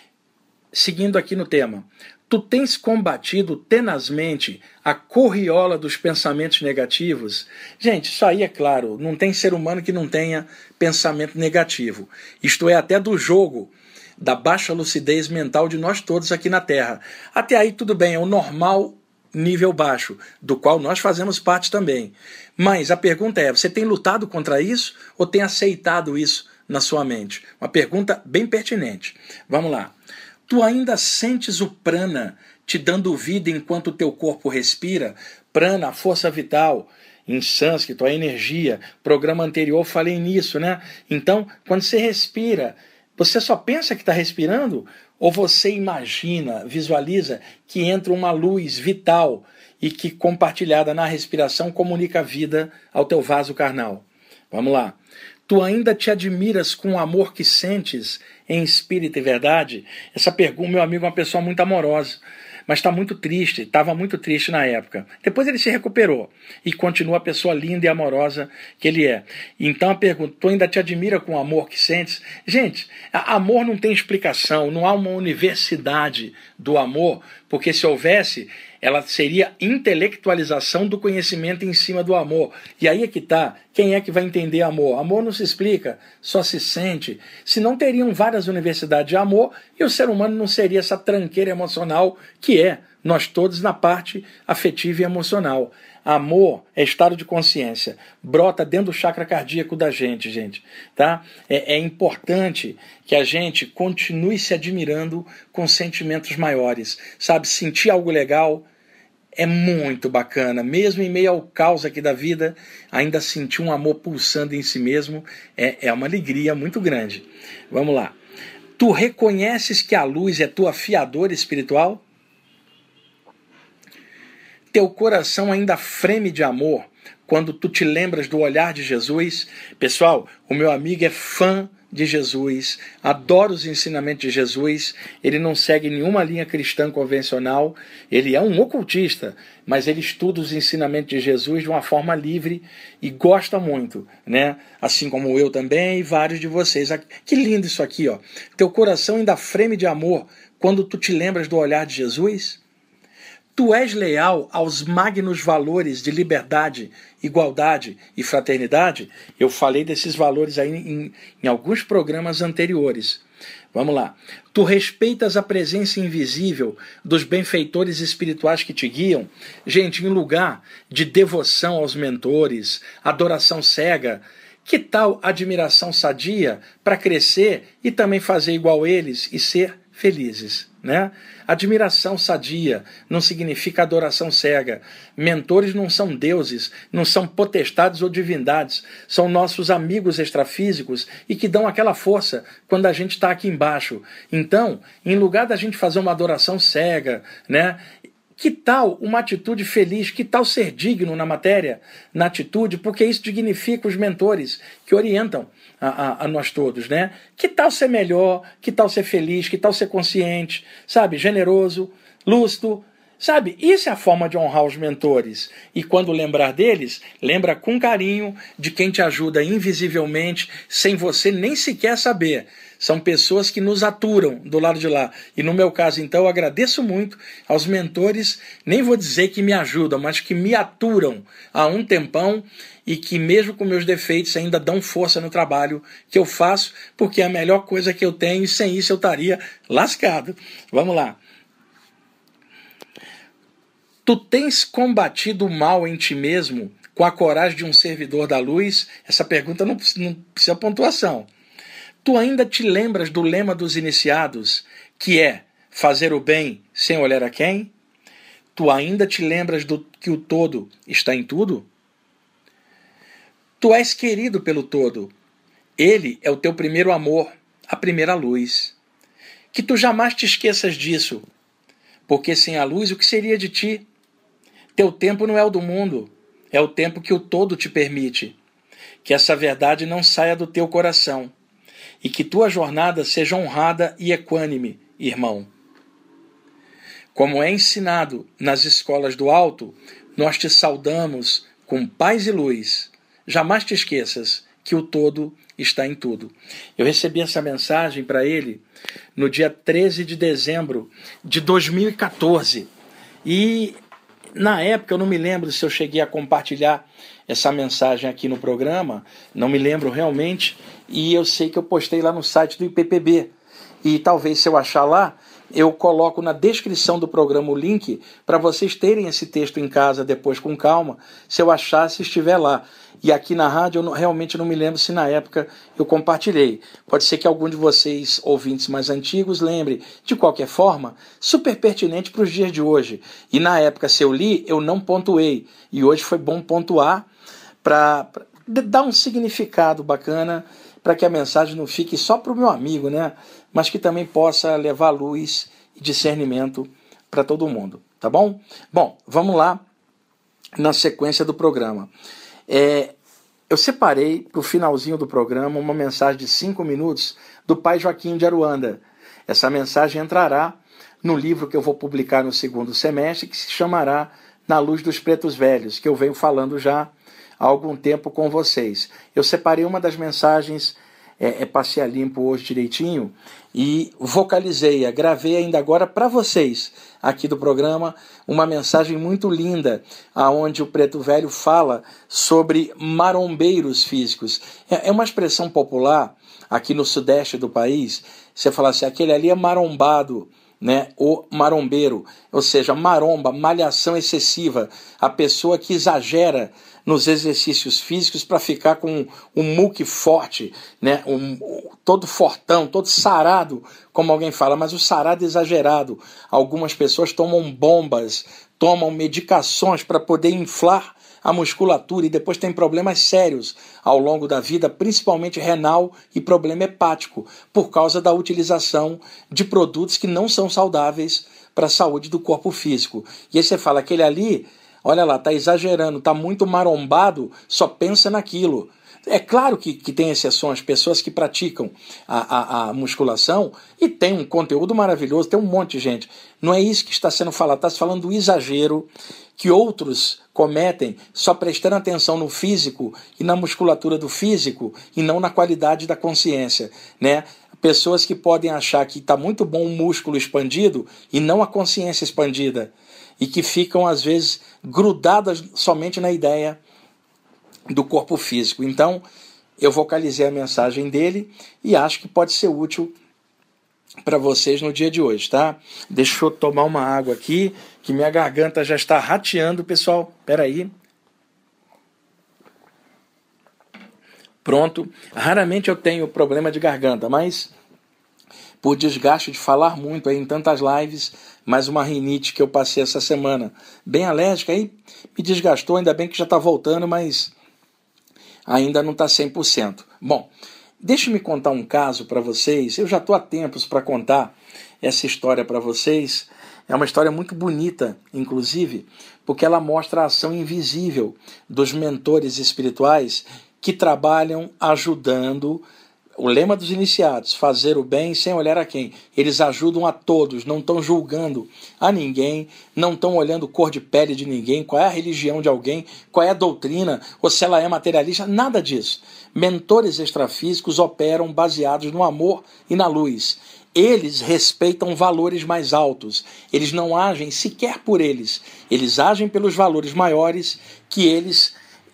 Seguindo aqui no tema, tu tens combatido tenazmente a corriola dos pensamentos negativos? Gente, isso aí é claro, não tem ser humano que não tenha pensamento negativo. Isto é até do jogo da baixa lucidez mental de nós todos aqui na Terra. Até aí tudo bem, é o normal nível baixo, do qual nós fazemos parte também. Mas a pergunta é, você tem lutado contra isso ou tem aceitado isso na sua mente? Uma pergunta bem pertinente. Vamos lá. Tu ainda sentes o prana te dando vida enquanto o teu corpo respira? Prana, a força vital, em sânscrito, a energia. Programa anterior eu falei nisso, né? Então, quando você respira, você só pensa que está respirando? Ou você imagina, visualiza que entra uma luz vital e que, compartilhada na respiração, comunica a vida ao teu vaso carnal? Vamos lá. Tu ainda te admiras com o amor que sentes em espírito e verdade? Essa pergunta, meu amigo, é uma pessoa muito amorosa. mas está muito triste, estava muito triste na época. Depois ele se recuperou e continua a pessoa linda e amorosa que ele é. Então a pergunta, tu ainda te admira com o amor que sentes? Gente, amor não tem explicação, não há uma universidade do amor, porque se houvesse, ela seria intelectualização do conhecimento em cima do amor. E aí é que está. Quem é que vai entender amor? Amor não se explica, só se sente. Se não teriam várias universidades de amor e o ser humano não seria essa tranqueira emocional que é nós todos na parte afetiva e emocional. Amor é estado de consciência, brota dentro do chakra cardíaco da gente, tá? É importante que a gente continue se admirando com sentimentos maiores, sabe? Sentir algo legal é muito bacana, mesmo em meio ao caos aqui da vida, ainda sentir um amor pulsando em si mesmo é uma alegria muito grande. Vamos lá. Tu reconheces que a luz é tua fiadora espiritual? Teu coração ainda freme de amor quando tu te lembras do olhar de Jesus? Pessoal, o meu amigo é fã de Jesus, adora os ensinamentos de Jesus, ele não segue nenhuma linha cristã convencional, ele é um ocultista, mas ele estuda os ensinamentos de Jesus de uma forma livre e gosta muito, né? Assim como eu também e vários de vocês. Que lindo isso aqui, ó. Teu coração ainda freme de amor quando tu te lembras do olhar de Jesus? Tu és leal aos magnos valores de liberdade, igualdade e fraternidade? Eu falei desses valores aí em alguns programas anteriores. Vamos lá. Tu respeitas a presença invisível dos benfeitores espirituais que te guiam? Gente, em lugar de devoção aos mentores, adoração cega, que tal admiração sadia para crescer e também fazer igual eles e ser felizes, né? Admiração sadia não significa adoração cega. Mentores não são deuses, não são potestades ou divindades, são nossos amigos extrafísicos e que dão aquela força quando a gente está aqui embaixo. Então, em lugar da gente fazer uma adoração cega, né? Que tal uma atitude feliz? Que tal ser digno na matéria, na atitude? Porque isso dignifica os mentores que orientam a nós todos, né? Que tal ser melhor? Que tal ser feliz? Que tal ser consciente? Sabe? Generoso, lúcido. Sabe? Isso é a forma de honrar os mentores. E quando lembrar deles, lembra com carinho de quem te ajuda invisivelmente, sem você nem sequer saber. São pessoas que nos aturam do lado de lá. E no meu caso, então, eu agradeço muito aos mentores, nem vou dizer que me ajudam, mas que me aturam há um tempão e que mesmo com meus defeitos ainda dão força no trabalho que eu faço, porque é a melhor coisa que eu tenho e sem isso eu estaria lascado. Vamos lá. Tu tens combatido o mal em ti mesmo com a coragem de um servidor da luz? Essa pergunta não precisa pontuação. Tu ainda te lembras do lema dos iniciados, que é fazer o bem sem olhar a quem? Tu ainda te lembras que o todo está em tudo? Tu és querido pelo todo. Ele é o teu primeiro amor, a primeira luz. Que tu jamais te esqueças disso, porque sem a luz o que seria de ti? Teu tempo não é o do mundo, é o tempo que o todo te permite. Que essa verdade não saia do teu coração e que tua jornada seja honrada e equânime, irmão. Como é ensinado nas escolas do alto, nós te saudamos com paz e luz. Jamais te esqueças que o todo está em tudo. Eu recebi essa mensagem para ele no dia 13 de dezembro de 2014. E na época eu não me lembro se eu cheguei a compartilhar essa mensagem aqui no programa, não me lembro realmente, e eu sei que eu postei lá no site do IPPB. E talvez se eu achar lá, eu coloco na descrição do programa o link para vocês terem esse texto em casa depois com calma, se eu achar, se estiver lá. E aqui na rádio eu realmente não me lembro se na época eu compartilhei. Pode ser que algum de vocês, ouvintes mais antigos, lembre. De qualquer forma, super pertinente para os dias de hoje. E na época, se eu li, eu não pontuei. E hoje foi bom pontuar para dar um significado bacana, para que a mensagem não fique só para o meu amigo, né? Mas que também possa levar luz e discernimento para todo mundo, tá bom? Bom, vamos lá na sequência do programa. Eu separei para o finalzinho do programa uma mensagem de 5 minutos do pai Joaquim de Aruanda. Essa mensagem entrará no livro que eu vou publicar no segundo semestre, que se chamará Na Luz dos Pretos Velhos, que eu venho falando já há algum tempo com vocês. Eu separei uma das mensagens, passei a limpo hoje direitinho, e vocalizei, gravei ainda agora para vocês, aqui do programa, uma mensagem muito linda, onde o Preto Velho fala sobre marombeiros físicos. É uma expressão popular, aqui no sudeste do país, você fala assim, aquele ali é marombado, né? O marombeiro, ou seja, maromba, malhação excessiva, a pessoa que exagera nos exercícios físicos para ficar com um muque forte, né? Todo fortão, todo sarado, como alguém fala, mas o sarado exagerado. Algumas pessoas tomam bombas, tomam medicações para poder inflar a musculatura e depois tem problemas sérios ao longo da vida, principalmente renal e problema hepático, por causa da utilização de produtos que não são saudáveis para a saúde do corpo físico. E aí você fala, aquele ali, olha lá, está exagerando, está muito marombado, só pensa naquilo. É claro que tem exceções, pessoas que praticam a musculação e tem um conteúdo maravilhoso, tem um monte de gente. Não é isso que está sendo falado, está se falando do exagero que outros cometem só prestando atenção no físico e na musculatura do físico e não na qualidade da consciência, né? Pessoas que podem achar que está muito bom o músculo expandido e não a consciência expandida e que ficam às vezes grudadas somente na ideia do corpo físico. Então, eu vocalizei a mensagem dele e acho que pode ser útil para vocês no dia de hoje, tá? Deixa eu tomar uma água aqui, que minha garganta já está rateando, pessoal. Espera aí. Pronto. Raramente eu tenho problema de garganta, mas por desgaste de falar muito aí em tantas lives, mais uma rinite que eu passei essa semana, bem alérgica, aí me desgastou, ainda bem que já está voltando, mas ainda não está 100%. Bom, deixe-me contar um caso para vocês. Eu já estou há tempos para contar essa história para vocês. É uma história muito bonita, inclusive, porque ela mostra a ação invisível dos mentores espirituais que trabalham ajudando. O lema dos iniciados, fazer o bem sem olhar a quem. Eles ajudam a todos, não estão julgando a ninguém, não estão olhando cor de pele de ninguém, qual é a religião de alguém, qual é a doutrina, ou se ela é materialista, nada disso. Mentores extrafísicos operam baseados no amor e na luz. Eles respeitam valores mais altos, eles não agem sequer por eles agem pelos valores maiores que eles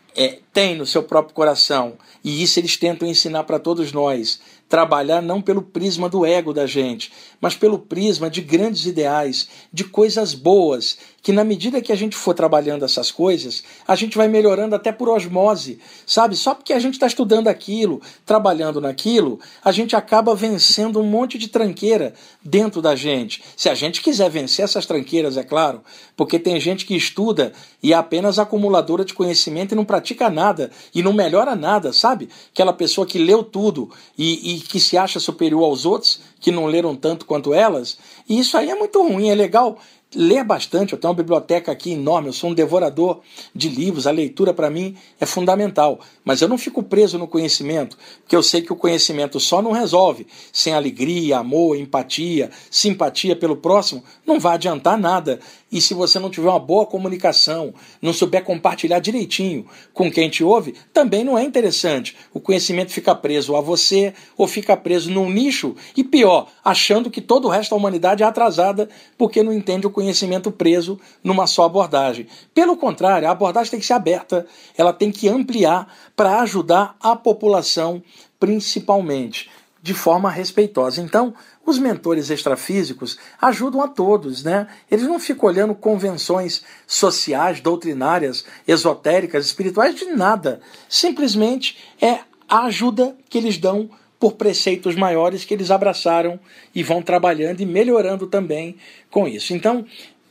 têm no seu próprio coração. E isso eles tentam ensinar para todos nós. Trabalhar não pelo prisma do ego da gente, mas pelo prisma de grandes ideais, de coisas boas, que na medida que a gente for trabalhando essas coisas, a gente vai melhorando até por osmose, sabe? Só porque a gente está estudando aquilo, trabalhando naquilo, a gente acaba vencendo um monte de tranqueira dentro da gente. Se a gente quiser vencer essas tranqueiras, é claro, porque tem gente que estuda e é apenas acumuladora de conhecimento e não pratica nada, e não melhora nada, sabe? Aquela pessoa que leu tudo e que se acha superior aos outros, que não leram tanto quanto elas, e isso aí é muito ruim. É legal ler bastante, eu tenho uma biblioteca aqui enorme, eu sou um devorador de livros, a leitura para mim é fundamental, mas eu não fico preso no conhecimento, porque eu sei que o conhecimento só não resolve, sem alegria, amor, empatia, simpatia pelo próximo, não vai adiantar nada. E se você não tiver uma boa comunicação, não souber compartilhar direitinho com quem te ouve, também não é interessante. O conhecimento fica preso a você ou fica preso num nicho e pior, achando que todo o resto da humanidade é atrasada porque não entende o conhecimento preso numa só abordagem. Pelo contrário, a abordagem tem que ser aberta, ela tem que ampliar para ajudar a população principalmente, de forma respeitosa. Então, os mentores extrafísicos ajudam a todos, né? Eles não ficam olhando convenções sociais, doutrinárias, esotéricas, espirituais, de nada. Simplesmente é a ajuda que eles dão por preceitos maiores que eles abraçaram e vão trabalhando e melhorando também com isso. Então,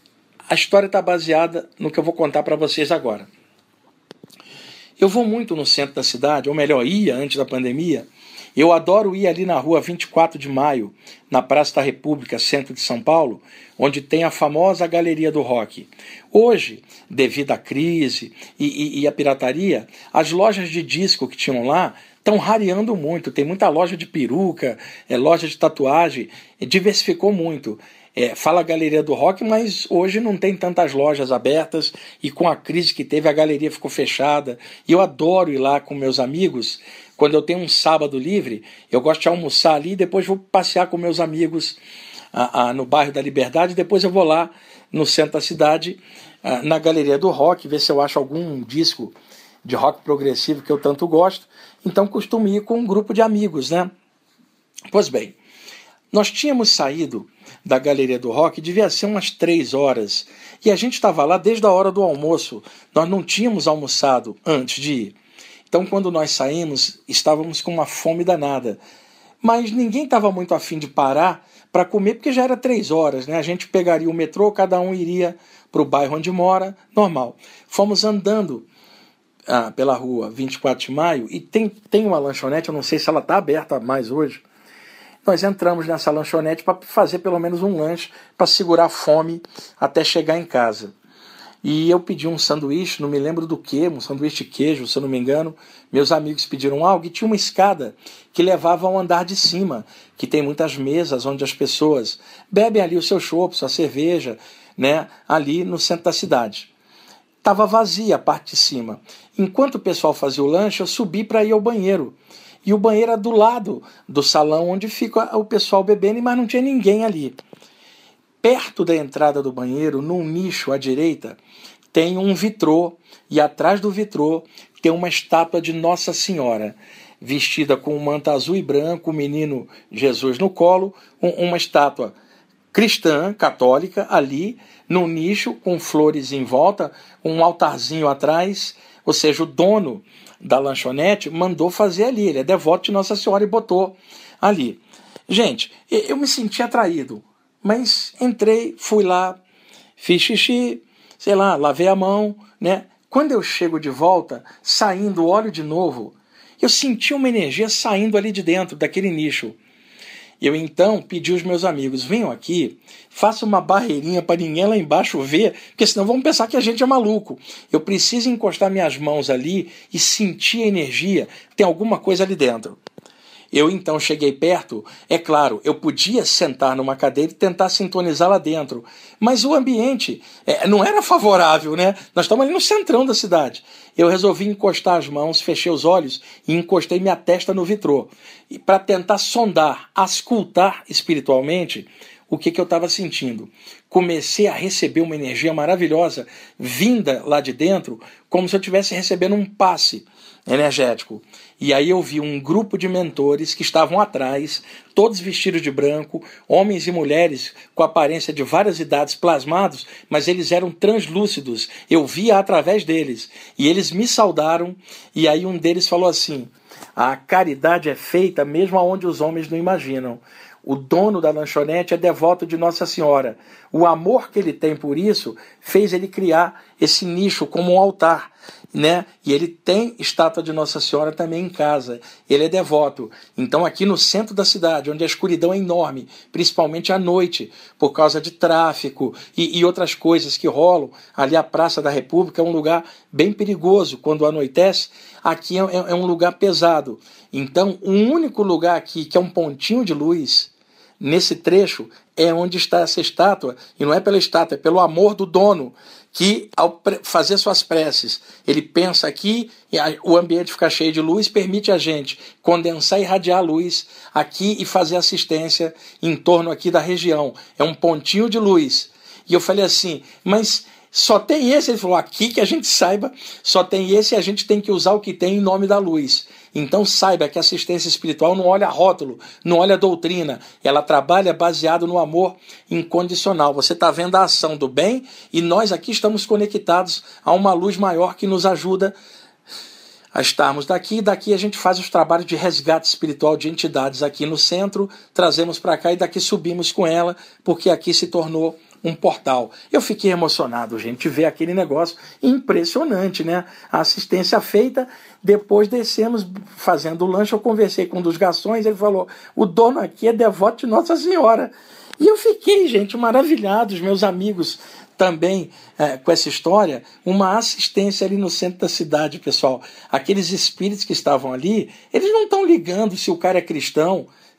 a história está baseada no que eu vou contar para vocês agora. Eu vou muito no centro da cidade, ou melhor, ia antes da pandemia. Eu adoro ir ali na rua 24 de Maio, na Praça da República, centro de São Paulo, onde tem a famosa Galeria do Rock. Hoje, devido à crise e à pirataria, as lojas de disco que tinham lá estão rareando muito. Tem muita loja de peruca, loja de tatuagem, diversificou muito. Fala Galeria do Rock, mas hoje não tem tantas lojas abertas e com a crise que teve a galeria ficou fechada. E eu adoro ir lá com meus amigos. Quando eu tenho um sábado livre, eu gosto de almoçar ali e depois vou passear com meus amigos no bairro da Liberdade. Depois eu vou lá no centro da cidade, na Galeria do Rock, ver se eu acho algum disco de rock progressivo que eu tanto gosto. Então costumo ir com um grupo de amigos, né? Pois bem, nós tínhamos saído da Galeria do Rock, devia ser umas 3 horas, e a gente estava lá desde a hora do almoço. Nós não tínhamos almoçado antes de ir. Então, quando nós saímos, estávamos com uma fome danada. Mas ninguém estava muito afim de parar para comer, porque já era 3 horas, né? A gente pegaria o metrô, cada um iria para o bairro onde mora, normal. Fomos andando pela rua 24 de maio, e tem uma lanchonete, eu não sei se ela está aberta mais hoje. Nós entramos nessa lanchonete para fazer pelo menos um lanche, para segurar a fome até chegar em casa. E eu pedi um sanduíche, não me lembro do que, um sanduíche de queijo, se eu não me engano. Meus amigos pediram algo e tinha uma escada que levava ao andar de cima, que tem muitas mesas onde as pessoas bebem ali o seu chopp, sua cerveja, né, ali no centro da cidade. Estava vazia a parte de cima. Enquanto o pessoal fazia o lanche, eu subi para ir ao banheiro. E o banheiro era do lado do salão onde fica o pessoal bebendo, mas não tinha ninguém ali. Perto da entrada do banheiro, num nicho à direita, tem um vitrô, e atrás do vitrô tem uma estátua de Nossa Senhora, vestida com um manto azul e branco, o menino Jesus no colo, uma estátua cristã, católica, ali, num nicho, com flores em volta, um altarzinho atrás, ou seja, o dono da lanchonete mandou fazer ali, ele é devoto de Nossa Senhora e botou ali. Gente, eu me senti atraído, mas entrei, fui lá, fiz xixi, sei lá, lavei a mão, né? Quando eu chego de volta, saindo, olho de novo, eu senti uma energia saindo ali de dentro, daquele nicho. Eu então pedi aos meus amigos, venham aqui, façam uma barreirinha para ninguém lá embaixo ver, porque senão vão pensar que a gente é maluco. Eu preciso encostar minhas mãos ali e sentir a energia, tem alguma coisa ali dentro. Eu então cheguei perto, é claro, eu podia sentar numa cadeira e tentar sintonizar lá dentro, mas o ambiente não era favorável, né? Nós estamos ali no centrão da cidade. Eu resolvi encostar as mãos, fechei os olhos e encostei minha testa no vitrô, para tentar sondar, auscultar espiritualmente o que eu estava sentindo. Comecei a receber uma energia maravilhosa vinda lá de dentro, como se eu estivesse recebendo um passe energético. E aí eu vi um grupo de mentores que estavam atrás, todos vestidos de branco, homens e mulheres com aparência de várias idades plasmados, mas eles eram translúcidos, eu via através deles. E eles me saudaram, e aí um deles falou assim, a caridade é feita mesmo aonde os homens não imaginam. O dono da lanchonete é devoto de Nossa Senhora. O amor que ele tem por isso fez ele criar esse nicho como um altar, né? E ele tem estátua de Nossa Senhora também em casa. Ele é devoto. Então aqui no centro da cidade, onde a escuridão é enorme, principalmente à noite, por causa de tráfico e outras coisas que rolam, ali a Praça da República é um lugar bem perigoso quando anoitece. Aqui é um lugar pesado. Então o único lugar aqui que é um pontinho de luz nesse trecho é onde está essa estátua, e não é pela estátua, é pelo amor do dono, que ao fazer suas preces, ele pensa aqui, e o ambiente fica cheio de luz, permite a gente condensar e irradiar a luz aqui e fazer assistência em torno aqui da região. É um pontinho de luz. E eu falei assim, mas só tem esse? Ele falou, aqui que a gente saiba, só tem esse e a gente tem que usar o que tem em nome da luz. Então saiba que a assistência espiritual não olha rótulo, não olha doutrina, ela trabalha baseado no amor incondicional. Você está vendo a ação do bem e nós aqui estamos conectados a uma luz maior que nos ajuda a estarmos daqui. E daqui a gente faz os trabalhos de resgate espiritual de entidades aqui no centro, trazemos para cá e daqui subimos com ela, porque aqui se tornou um portal. Eu fiquei emocionado, gente, de ver aquele negócio impressionante, né? A assistência feita, depois descemos fazendo o lanche, eu conversei com um dos garçons, ele falou, o dono aqui é devoto de Nossa Senhora. E eu fiquei, gente, maravilhado, os meus amigos também com essa história, uma assistência ali no centro da cidade, pessoal. Aqueles espíritos que estavam ali, eles não estão ligando se o cara é cristão,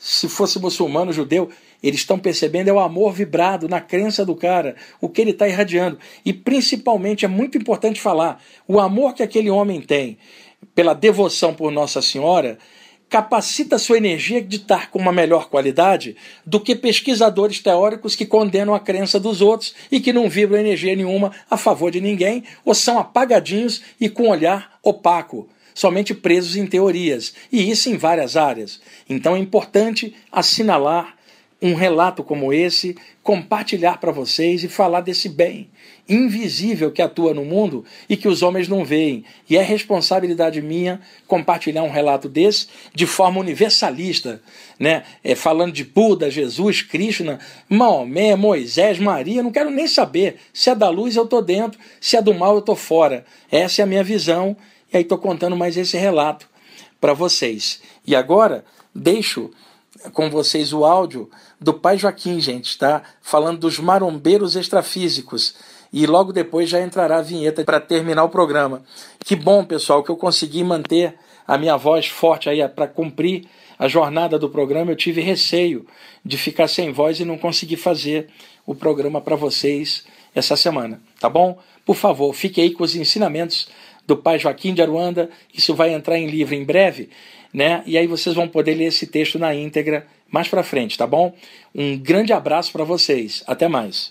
se fosse muçulmano, judeu, eles estão percebendo é o amor vibrado na crença do cara, o que ele está irradiando. E principalmente, é muito importante falar, o amor que aquele homem tem pela devoção por Nossa Senhora capacita a sua energia de estar com uma melhor qualidade do que pesquisadores teóricos que condenam a crença dos outros e que não vibram energia nenhuma a favor de ninguém ou são apagadinhos e com olhar opaco, somente presos em teorias, e isso em várias áreas. Então é importante assinalar um relato como esse, compartilhar para vocês e falar desse bem invisível que atua no mundo e que os homens não veem. E é responsabilidade minha compartilhar um relato desse de forma universalista, né? Falando de Buda, Jesus, Krishna, Maomé, Moisés, Maria, não quero nem saber. Se é da luz eu estou dentro, se é do mal eu estou fora. Essa é a minha visão, e aí estou contando mais esse relato para vocês. E agora deixo com vocês o áudio do Pai Joaquim, gente, tá? Falando dos marombeiros extrafísicos. E logo depois já entrará a vinheta para terminar o programa. Que bom, pessoal, que eu consegui manter a minha voz forte aí para cumprir a jornada do programa. Eu tive receio de ficar sem voz e não conseguir fazer o programa para vocês essa semana, tá bom? Por favor, fique aí com os ensinamentos do Pai Joaquim de Aruanda. Isso vai entrar em livro em breve, né? E aí vocês vão poder ler esse texto na íntegra mais para frente, tá bom? Um grande abraço para vocês. Até mais.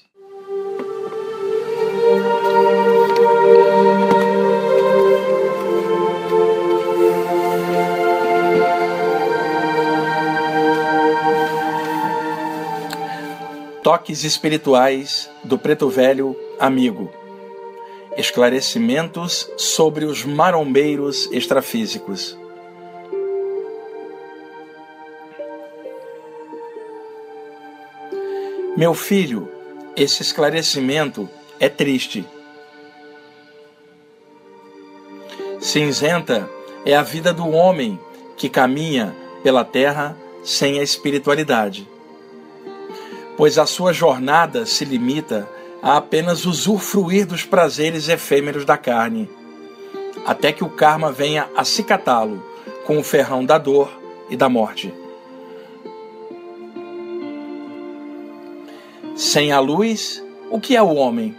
Toques espirituais do Preto Velho Amigo. Esclarecimentos sobre os marombeiros extrafísicos. Meu filho, esse esclarecimento é triste. Cinzenta é a vida do homem que caminha pela terra sem a espiritualidade, pois a sua jornada se limita a apenas usufruir dos prazeres efêmeros da carne, até que o karma venha acicatá-lo com o ferrão da dor e da morte. Sem a luz, o que é o homem?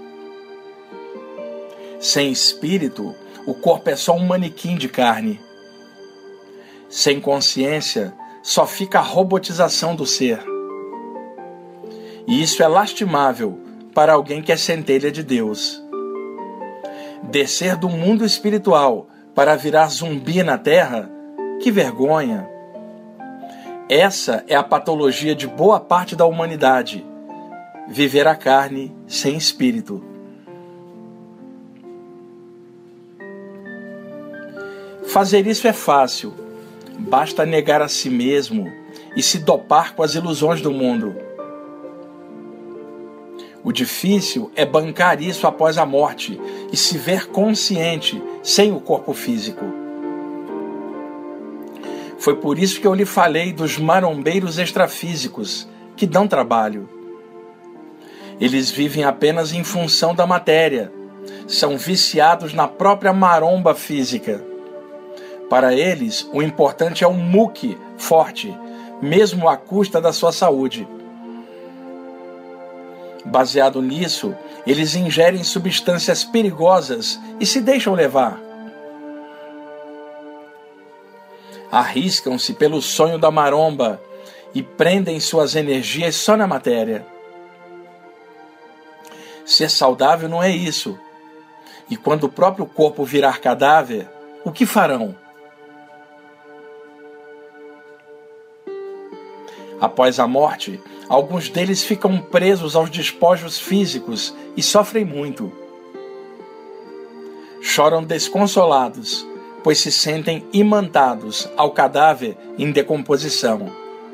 Sem espírito, o corpo é só um manequim de carne. Sem consciência, só fica a robotização do ser. E isso é lastimável para alguém que é centelha de Deus. Descer do mundo espiritual para virar zumbi na terra? Que vergonha! Essa é a patologia de boa parte da humanidade. Viver a carne sem espírito. Fazer isso é fácil. Basta negar a si mesmo e se dopar com as ilusões do mundo. O difícil é bancar isso após a morte e se ver consciente sem o corpo físico. Foi por isso que eu lhe falei dos marombeiros extrafísicos, que dão trabalho. Eles vivem apenas em função da matéria, são viciados na própria maromba física. Para eles, o importante é um muque forte, mesmo à custa da sua saúde. Baseado nisso, eles ingerem substâncias perigosas e se deixam levar. Arriscam-se pelo sonho da maromba e prendem suas energias só na matéria. Ser saudável não é isso. E quando o próprio corpo virar cadáver, o que farão? Após a morte, alguns deles ficam presos aos despojos físicos e sofrem muito. Choram desconsolados, pois se sentem imantados ao cadáver em decomposição.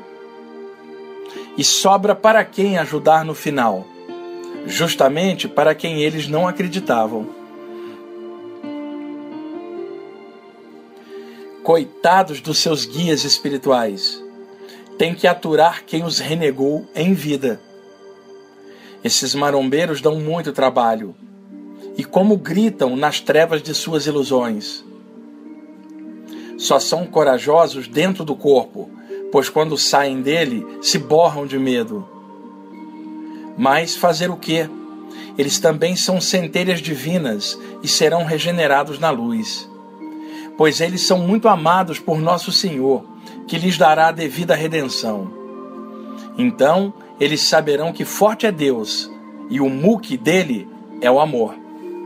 E sobra para quem ajudar no final? Justamente para quem eles não acreditavam. Coitados dos seus guias espirituais, têm que aturar quem os renegou em vida. Esses marombeiros dão muito trabalho, e como gritam nas trevas de suas ilusões. Só são corajosos dentro do corpo, pois quando saem dele, se borram de medo. Mas fazer o quê? Eles também são centelhas divinas e serão regenerados na luz. Pois eles são muito amados por nosso Senhor, que lhes dará a devida redenção. Então, eles saberão que forte é Deus, e o muque dele é o amor.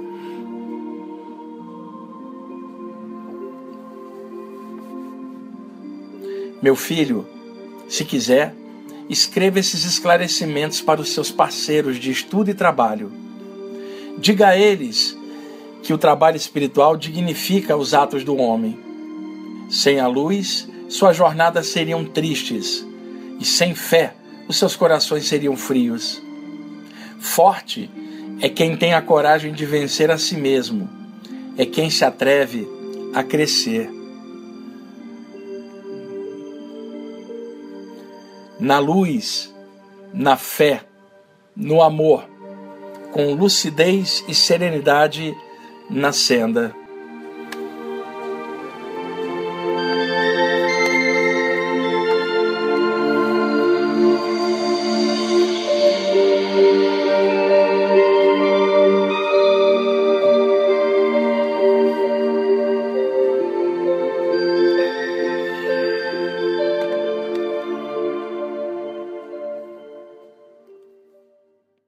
Meu filho, se quiser, escreva esses esclarecimentos para os seus parceiros de estudo e trabalho. Diga a eles que o trabalho espiritual dignifica os atos do homem. Sem a luz, suas jornadas seriam tristes, e sem fé, os seus corações seriam frios. Forte é quem tem a coragem de vencer a si mesmo, é quem se atreve a crescer. Na luz, na fé, no amor, com lucidez e serenidade na senda.